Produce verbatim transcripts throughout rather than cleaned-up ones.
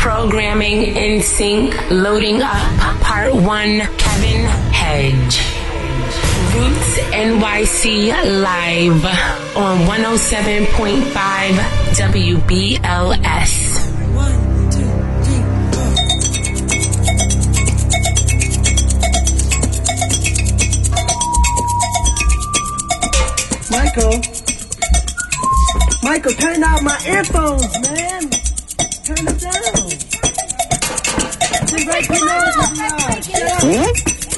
Programming in sync, loading up. Part one, Kevin Hedge. Roots N Y C live on one oh seven point five W B L S. One, two, three, four. Michael, Michael, turn out my earphones, man. Turn them down. See right below is loud. Shut up.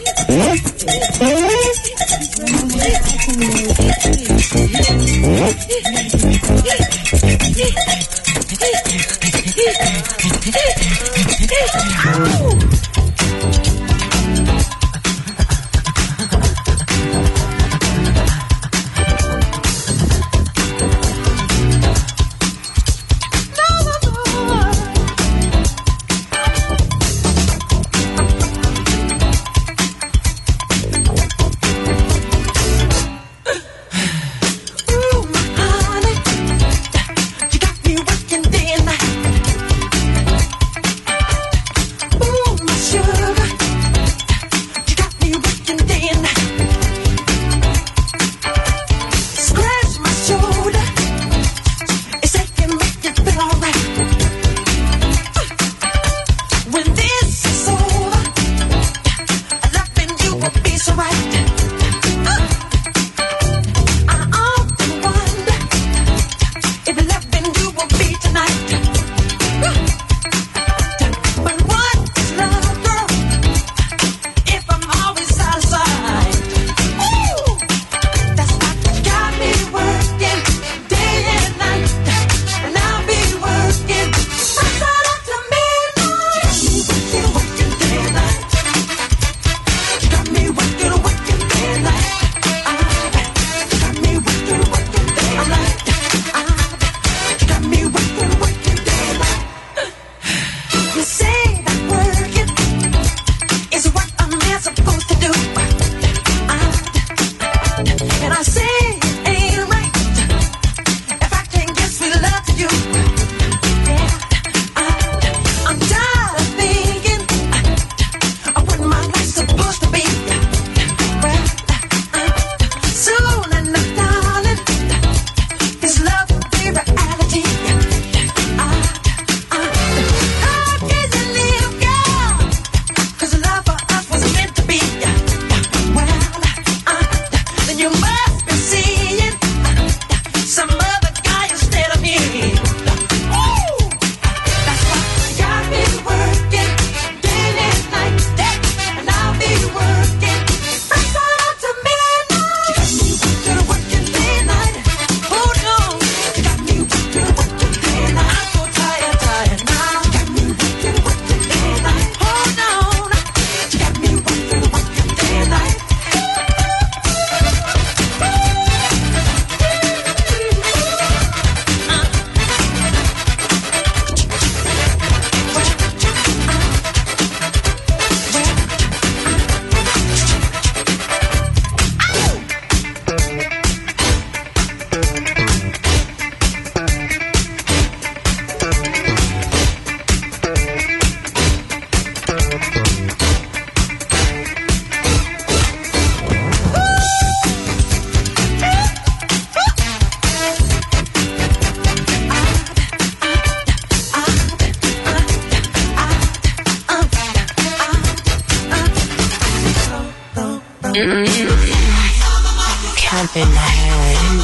Kevin Hedge.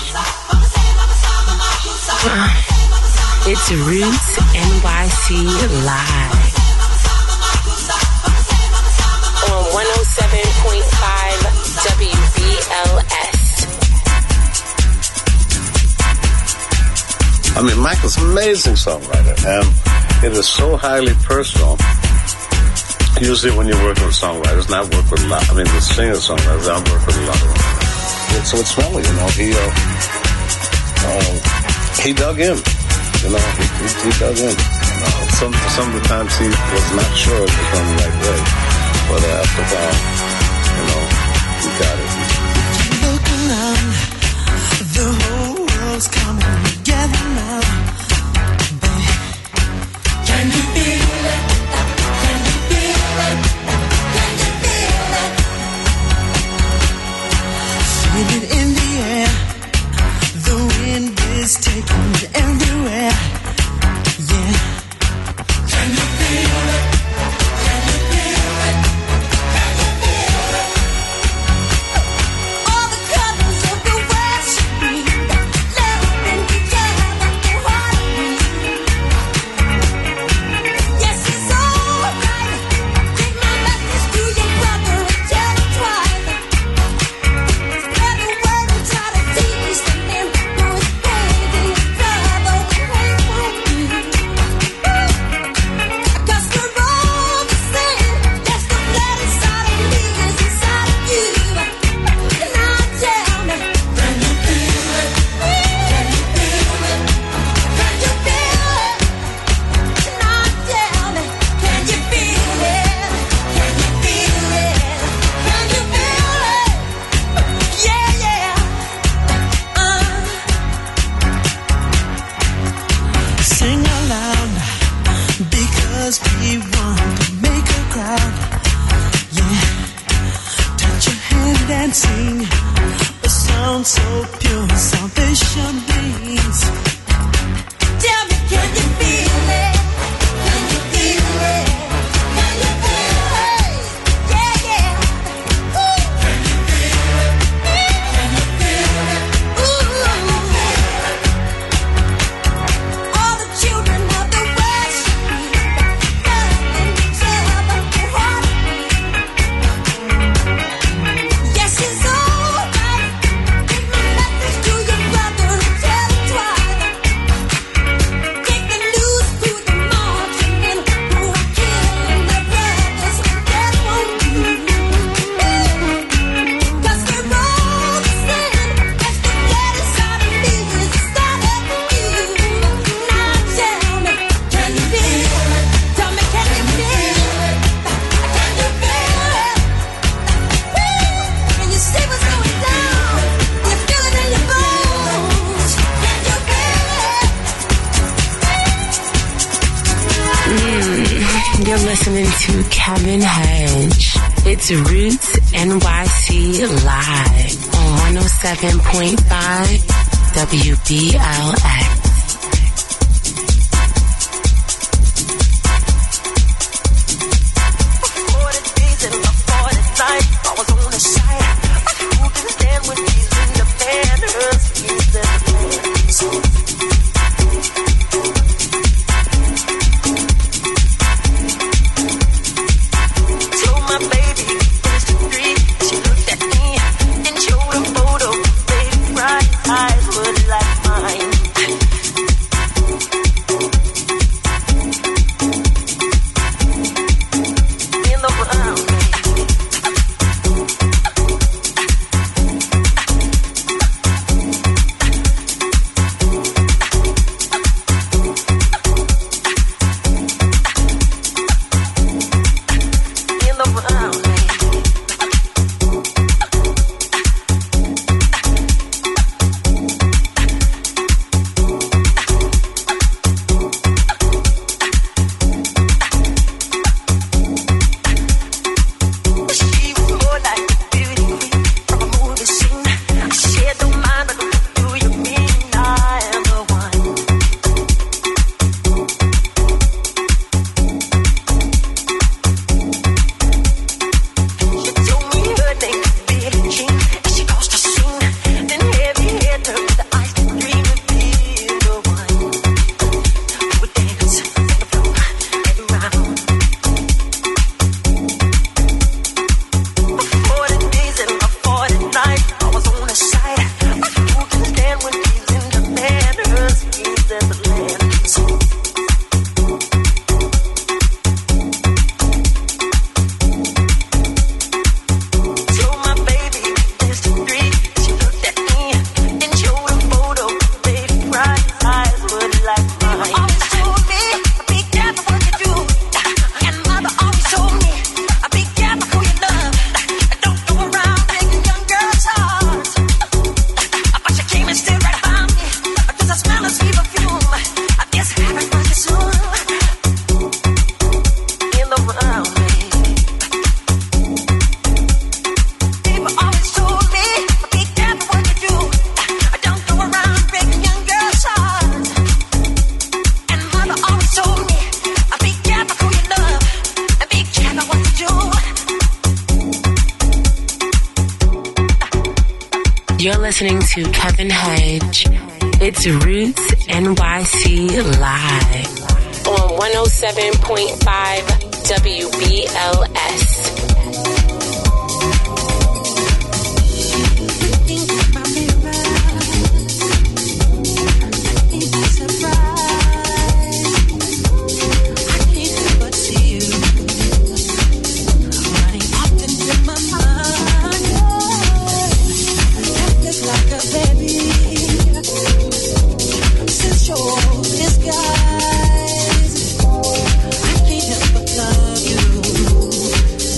It's Roots N Y C live on one oh seven point five W B L S. I mean, Michael's an amazing songwriter, and it is so highly personal. Usually when you work with songwriters, and I work with a lot, I mean, the singer-songwriters, I work with a lot of them. And so it's funny, you know, he, uh, uh, he dug in, you know, he, he, he dug in. You know, some, sometimes he was not sure it was going the right way, but uh, after a while, you know, he got it. Look around, the whole world's coming together now, babe. Can you be always be one to make a crowd. Yeah, touch your hand and sing a song so pure, salvation brings. Tell me, can you feel it? Can you feel it? Can you feel it? Yeah, yeah. Ooh. Can you feel it? Can you feel it? Ooh. All the children of the world should be loving each other for heartbeat. Yes, it's alright. Give my message to your brother and tell him twice. Take the news to the marching men who are killing their brothers with their own youth. 'Cause we're all the same. That's the blood inside of me is inside of you. Now tell me, can you feel it? Tell me, can you feel it? Can you feel it? Woo! Can you see what's going down? You feel it in your bones. Can you feel it? You're listening to Kevin Hedge. It's Roots N Y C Live on one oh seven point five W B L X. forty days and forty nights, I was on the side. Who can stand when he's in the banners? He's in the banners. Told my baby it's the street. She looked at me and showed a photo. Baby, bright eyes were like mine. In the brown. In the brown. She was more like a beauty queen from a movie scene. I said, don't mind, but what do you mean I am the one? She told me her name was Billie Jean, and she caused a scene. Then heavy hair turned to ice cream and being the one who would dance on the floor and around. forty days and forty nights, I was on his side. Who can stand when he's in the banners? He's in the land. Told my baby it's the street. She looked at me and showed a photo. Baby, bright eyes were like mine. Always told me, be careful what you do. And mother always told me, be careful who you love. Don't go around breaking young girls' hearts. But she came and stood right by me. Cause I smell a sweet perfume. This happened much too soon. In the brown. People always told me, be careful what you do. Don't go around breaking young girls' hearts. And mother always told me, be careful who you love. And be careful what you do. You're listening to Kevin Hedge. It's Roots N Y C Live on one oh seven point five W B L S. Think about me right. Ain't that surprise? I can't help but see you running often in my mind. That looks like a baby. Since your disguise, I can't help but love you.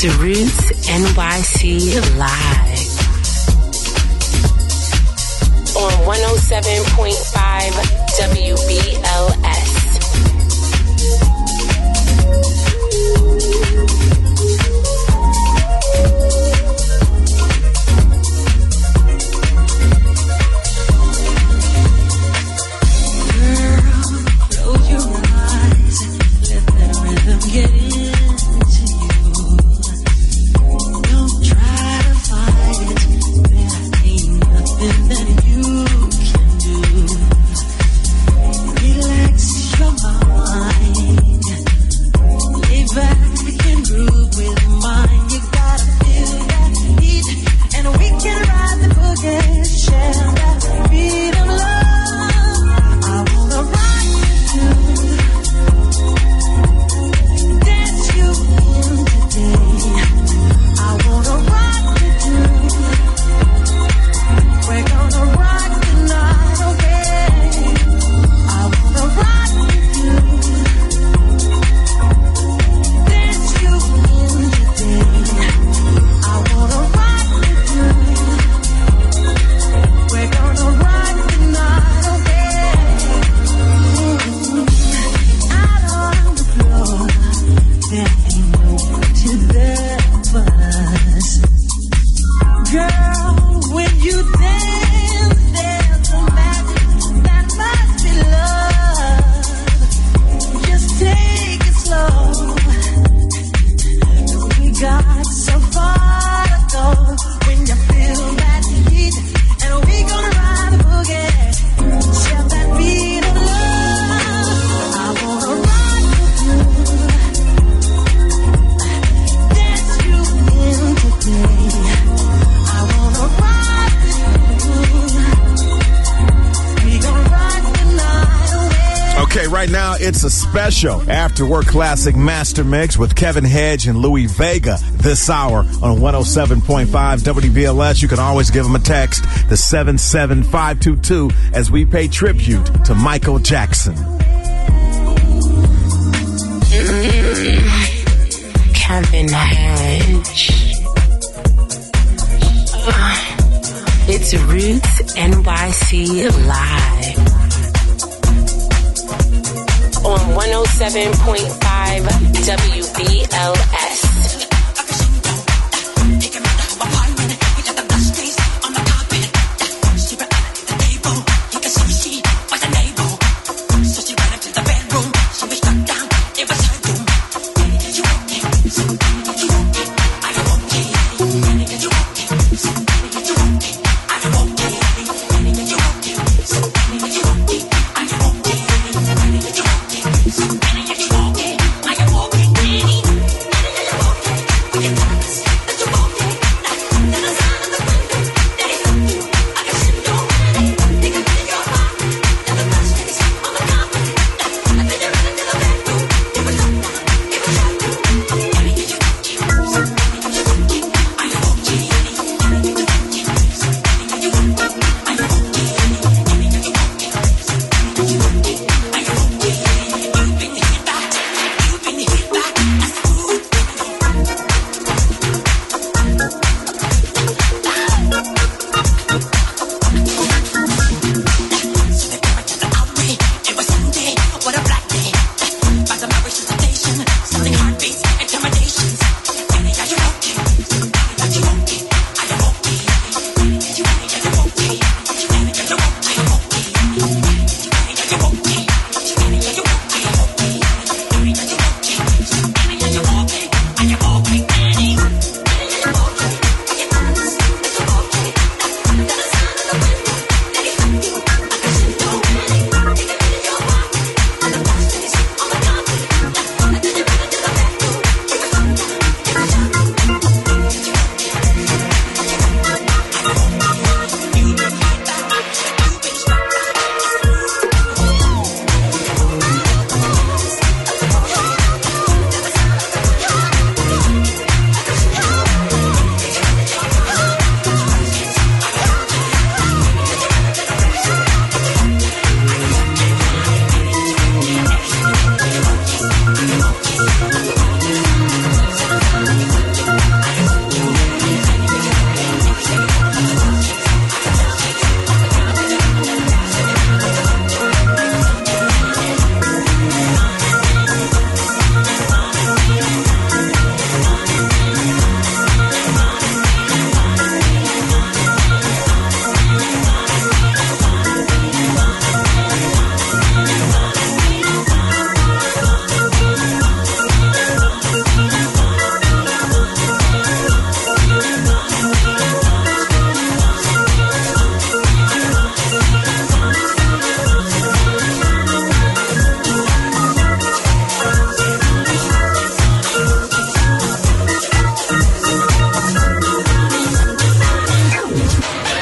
It's Roots N Y C Live on one oh seven point five W B L S. It's a special after-work classic master mix with Kevin Hedge and Louis Vega this hour on one oh seven point five W B L S. You can always give them a text, the seven seven five two two, as we pay tribute to Michael Jackson. Mm-hmm. Kevin Hedge. Uh, it's Roots N Y C Live on one oh seven point five W B L S.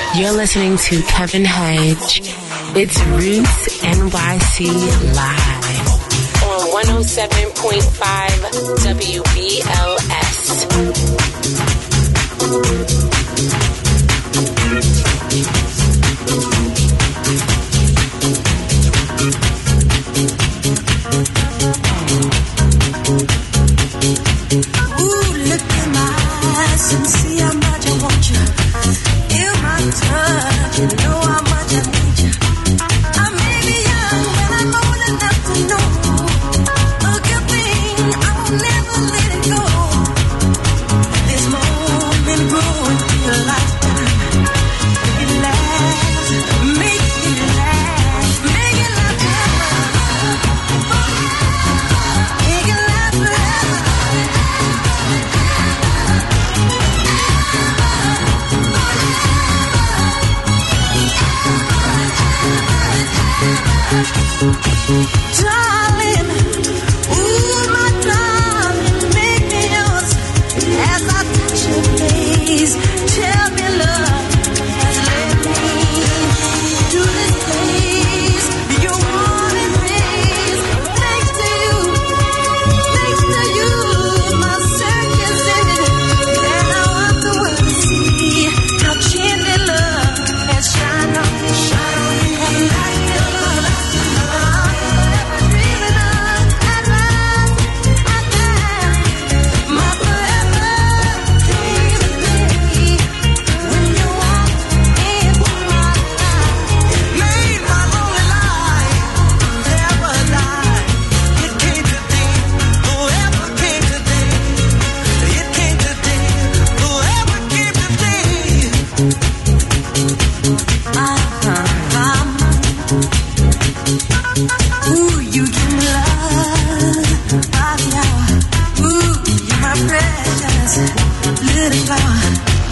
You're listening to Kevin Hedge. It's Roots N Y C Live on one oh seven point five W B L S. Ooh, look in my eyes and see how much I want you. Feel my touch, you know how much I need you. I may be young, but I'm old enough to know a good thing, I will never let it go. This moment growing through a lifetime. Make it last, make it last, make it last forever. Make it last forever. Darling, ooh, my darling, make me yours as I touch your face. Tell me love has led me to this place. Your warm embrace, thanks to you, thanks to you, my search is ended, and I want the world to see how gently love has shined on me, shine on me, and light your love. Ooh, you give me love by the hour. Ooh, you're my precious little flower.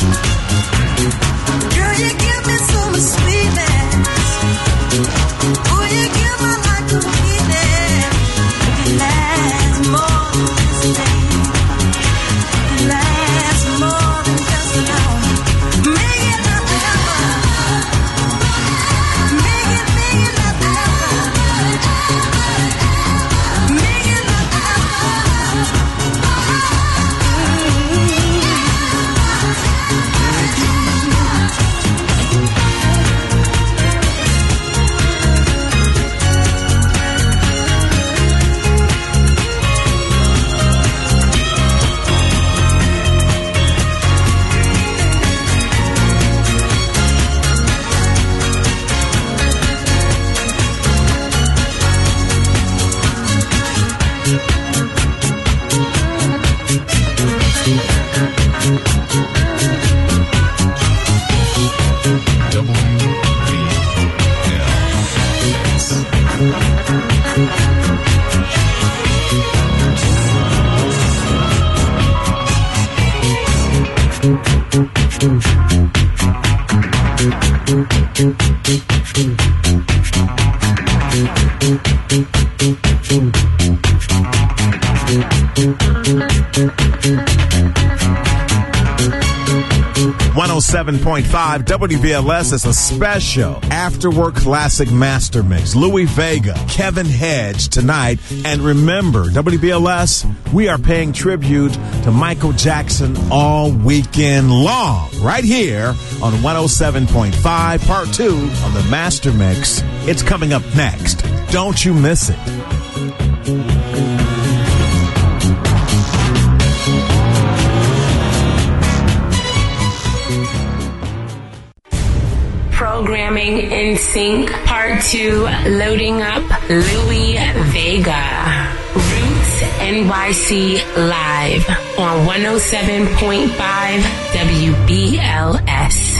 Girl, you give me so much sweetness. Ooh, you give my life completeness. It lasts more than just a day. It lasts more than just an hour. Make it last forever. Make it, make it last forever. Make it last one oh seven point five W B L S is a special after-work classic master mix. Louie Vega, Kevin Hedge tonight. And remember, W B L S, we are paying tribute to Michael Jackson all weekend long. Right here on one oh seven point five, part two on the master mix. It's coming up next. Don't you miss it. Programming in Sync Part two, loading up Louie Vega. Roots N Y C Live on one oh seven point five W B L S.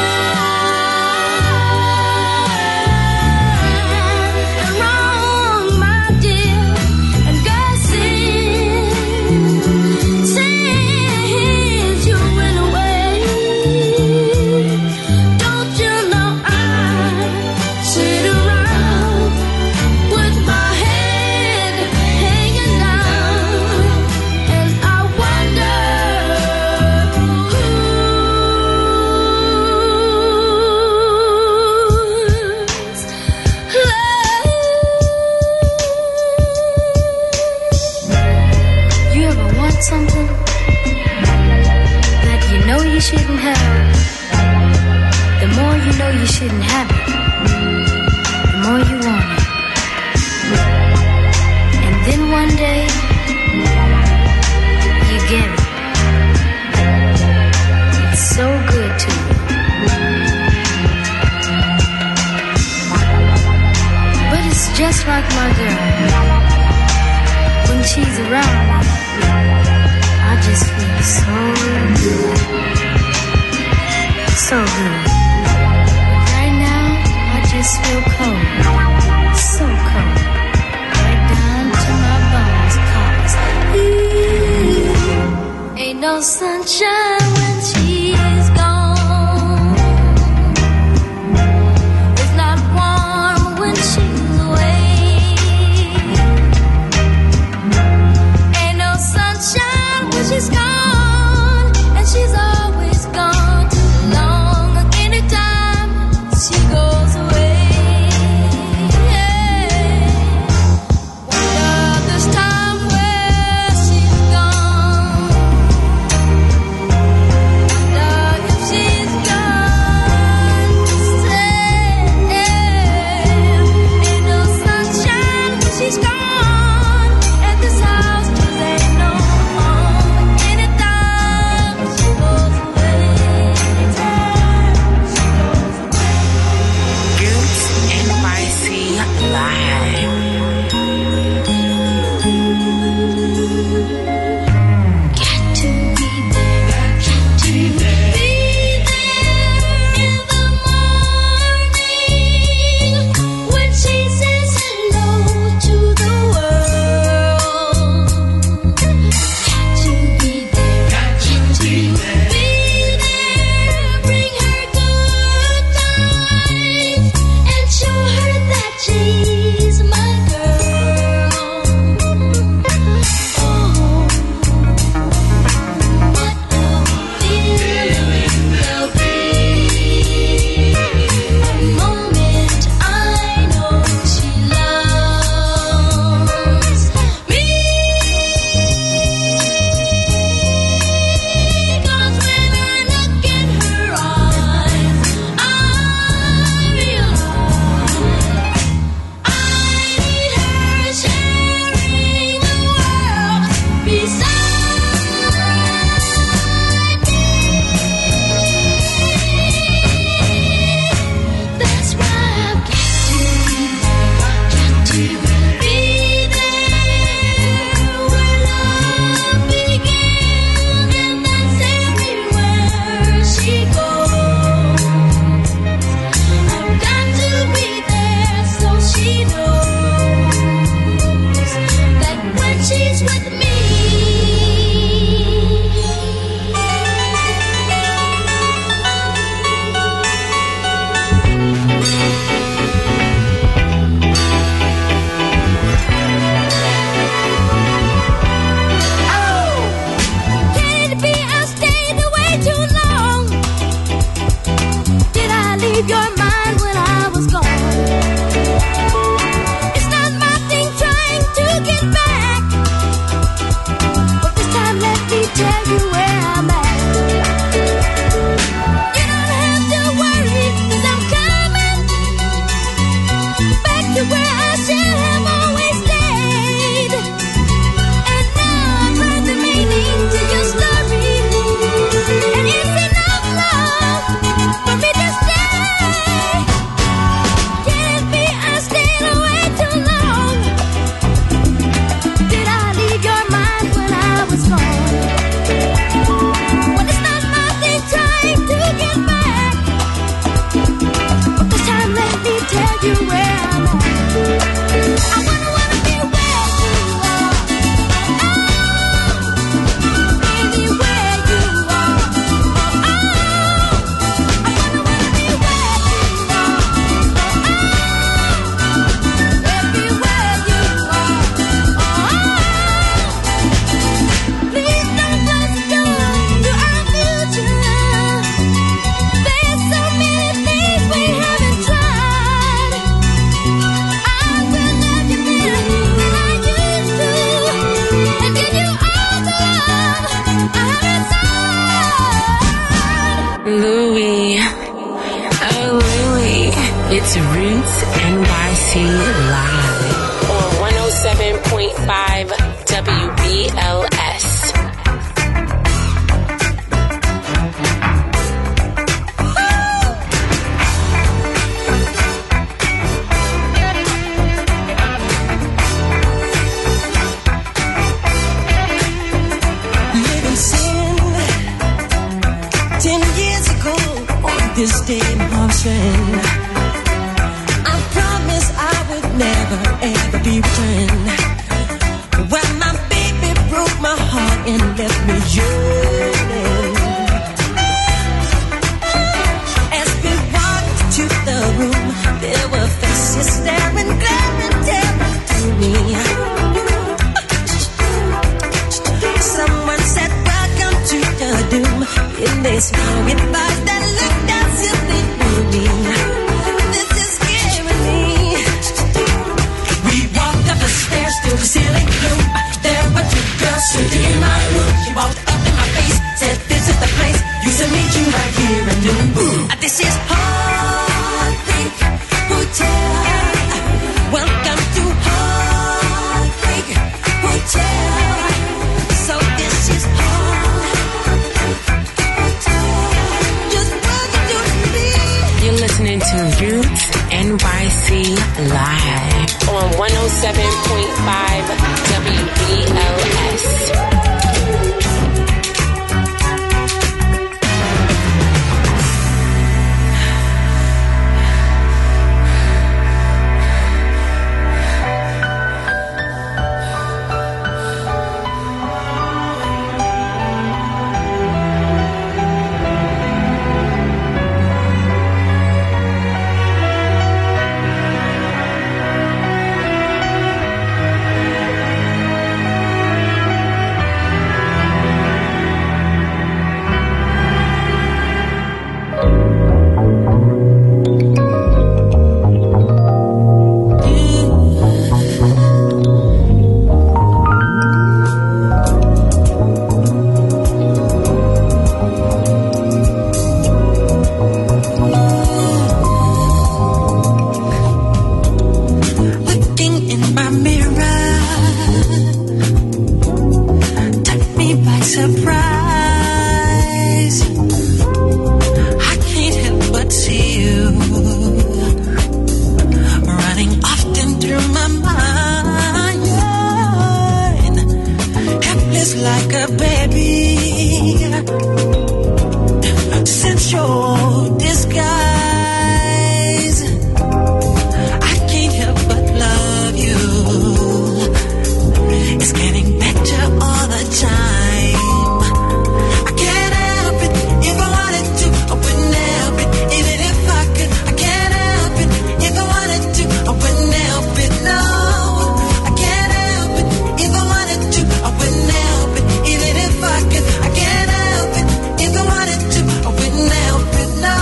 wrong. shouldn't have, the more you know you shouldn't have it, the more you want it. And then one day, you get it. It's so good to you. But it's just like my girl. When she's around, I just feel so good. So good. Right now, I just feel cold. So cold. Right down to my bones. 'Cause ooh, ain't no sunshine when she's gone. It's not warm when she's away. Ain't no sunshine when she's gone. And she's always gone too long. Anytime she goes away. Wonder this time where she's gone. Wonder if she's gone to stay. Ain't no sunshine when she's gone. And this house just ain't no home. Anytime she goes away. Roots N Y C Live. Got to be there, got to be there in the morning when she says hello to the world. Got to be there, got to be there, bring her good times and show her that she's my girl. Oh. What a feeling there'll be. A moment I know she loves me. 'Cause when I look in her eyes, I realize I need her sharing the world beside me. That's why I've got to be there, got to be there where love begins, and that's everywhere she goes. I've got to be there so she knows that when she's with me. Oh, can it be I stayed away too long? Did I leave your mind when I was gone? It's not my thing trying to get back, but this time let me tell you where I'm at. You don't have to worry, 'cause I'm coming back to where I should have always stayed. And now I've heard the meaning to your story, and it's enough love for me to stay. Can it be I stayed away too long? C live on one oh seven point five W B L S. Living sin ten years ago on this day, my friend. I promised I would never ever be returned. When my baby broke my heart and left me yearning. As we walked to the room, there were faces staring, glaring, staring to me. Someone said, "Welcome to your doom." And they smiled with eyes that looked as if they knew me. This is scaring me. We walked up the stairs to the ceiling room. There were two girls sitting in my room. She walked up in my face, said, "This is the place. Used to meet you right here in noon." This is Heartbreak Hotel. Welcome to Heartbreak Hotel. So this is Heartbreak Hotel. Just welcome to me. You're listening to Roots N Y C live on one oh seven point five W B L S. Looking in my mirror, took me by surprise. I can't help but see you running often through my mind, helpless like a baby. Since your disguise, I can't help but love you. It's getting better all the time. I can't help it if I wanted to. I wouldn't help it even if I could. I can't help it if I wanted to. I wouldn't help it, no. I can't help it if I wanted to. I wouldn't help it even if I could. I can't help it if I wanted to. I wouldn't help it, no.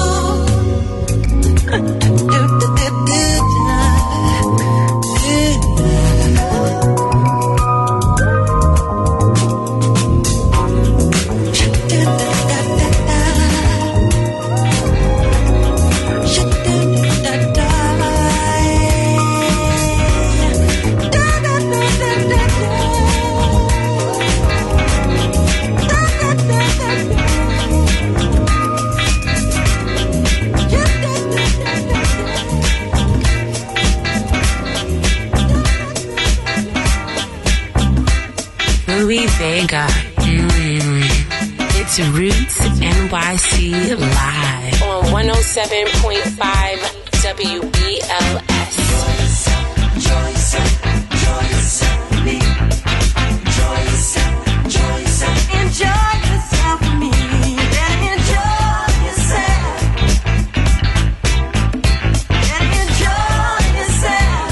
Louis Vega. Mm. It's Roots N Y C live on one oh seven point five W B L S. Enjoy yourself with me. Yeah, enjoy yourself. Yeah, enjoy yourself.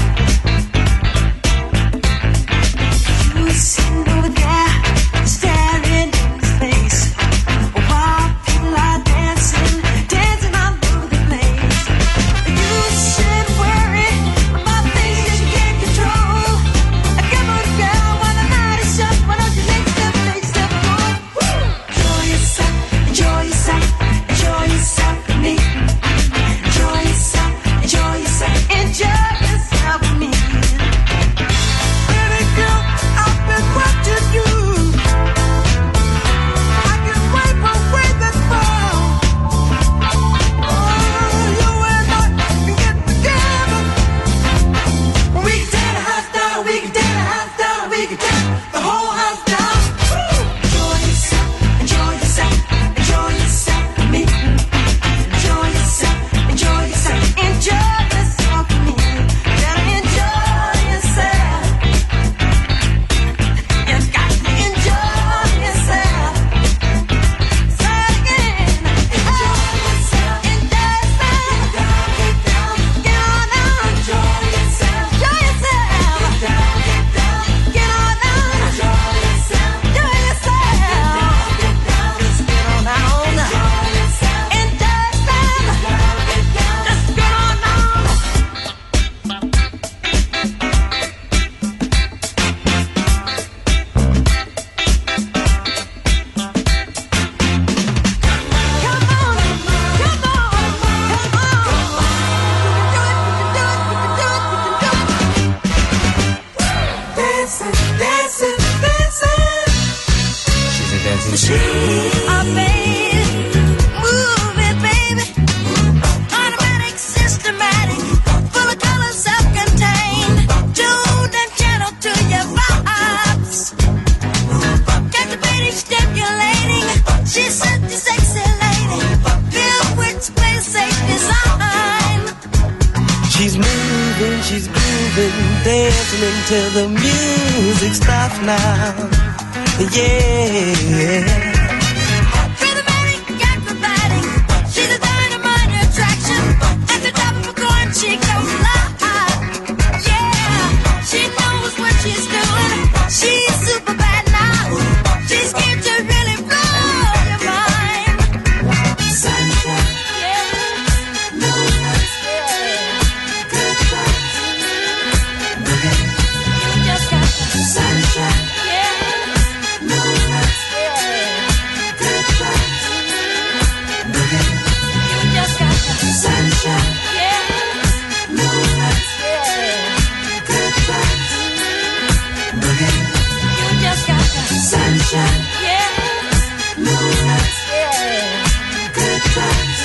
You sitting over there, staring in his face, while people are dancing, dancing all over the place. You should worry about things that you can't control. you get the whole house down. Enjoy yourself, enjoy yourself, enjoy yourself with me. Enjoy yourself, enjoy yourself, enjoy yourself with me. Gotta enjoy yourself. You got to enjoy yourself. Say it again. Enjoy yourself, enjoy yourself. Get down, get on down. Enjoy yourself, enjoy yourself. Get down, get down, get on down. Enjoy yourself, enjoy yourself. Get down, just get on down. Enjoy yourself, enjoy yourself. Get down, just get on down. Come on, come on, come on. Dancing, dancing, dancing. She's a dancing machine. Oh, baby, move it, baby. Automatic, systematic, full of color, self-contained, tuned and channeled to your vibes. Captivating, stimulating. She's such a sexy lady, filled with space, safe design. She's moving, she's grooving, dancing until the music stops now. Yeah. Rhythmatic, acrobatic, she's a dynamite attraction. At the top of a coin, she goes live. Yeah, she knows what she's doing. She's super bad now. She's here to really blow your mind. Sunshine, yeah, moonlight, yeah, good times. You just got the sunshine, yeah, moonlight, yeah, good times. You just got the sunshine, yeah, moonlight, yeah, good times. You just got the sunshine, yeah, moonlight, yeah, good times.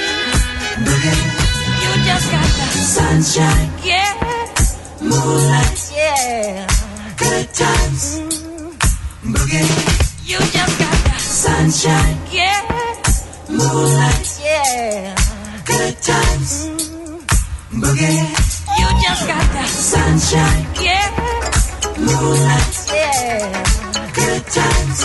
You just got the sunshine, yeah, moonlight, yeah, good times. You just got the sunshine, yeah, moonlight, yeah, good times. You just got the sunshine, yeah, moonlight, yeah, good times.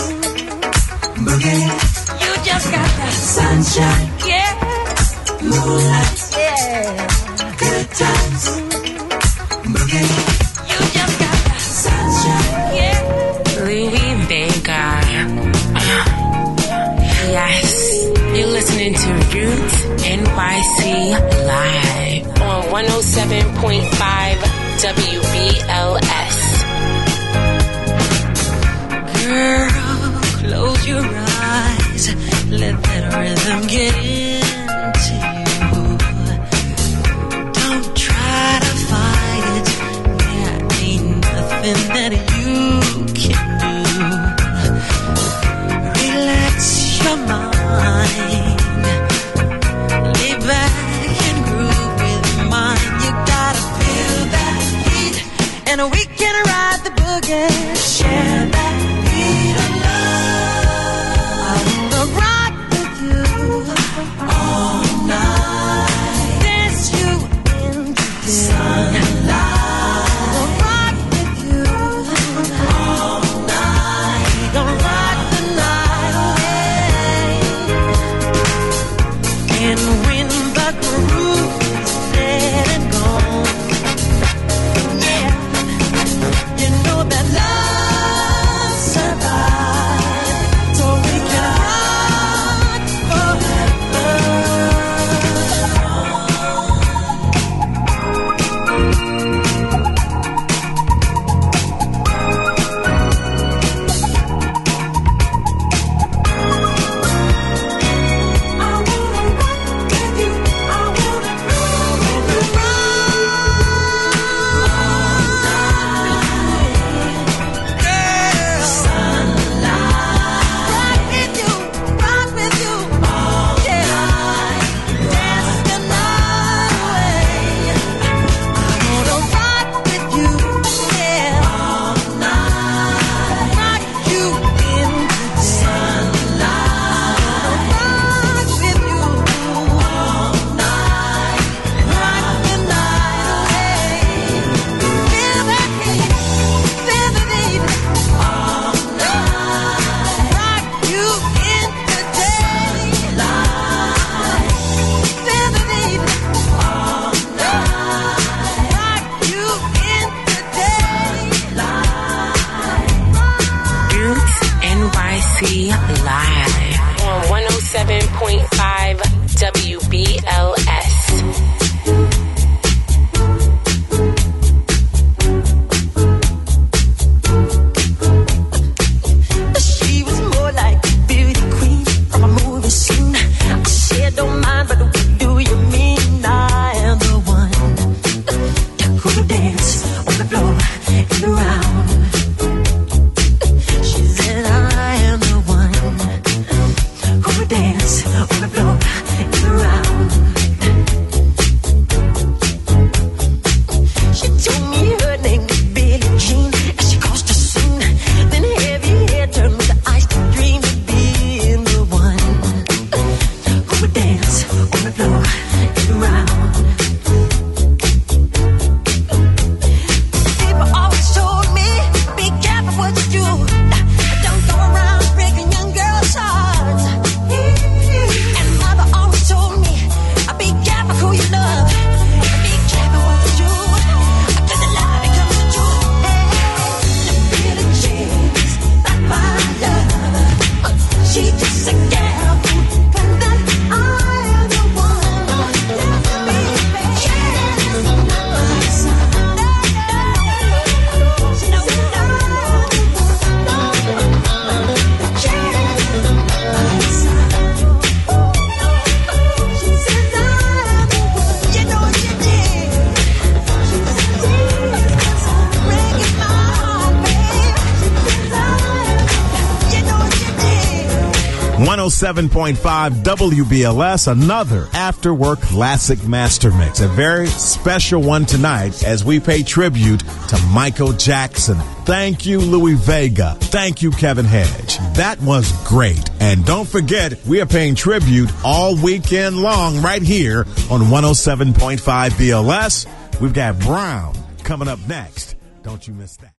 You just got the sunshine, yeah, moonlight, yeah, good times. You just got the sunshine, yeah. Louis Vega. Yes, you're listening to Roots N Y C live on one oh seven point five W B L S. Girl, close your eyes, let that rhythm get into you. Don't try to fight it, there ain't nothing that you can do. Relax your mind, lay back and groove with mine. You gotta feel that heat, and we can ride the boogie. Share that beat of love. I wanna rock with you all night. Dance you into the sunlight. I wanna rock with you all night. We gon' rock the night away. And when the groove is dead and gone, yeah, you know that love one oh seven point five W B L S, another After Work Classic Master Mix. A very special one tonight as we pay tribute to Michael Jackson. Thank you, Louie Vega. Thank you, Kevin Hedge. That was great. And don't forget, we are paying tribute all weekend long right here on one oh seven point five B L S. We've got Brown coming up next. Don't you miss that.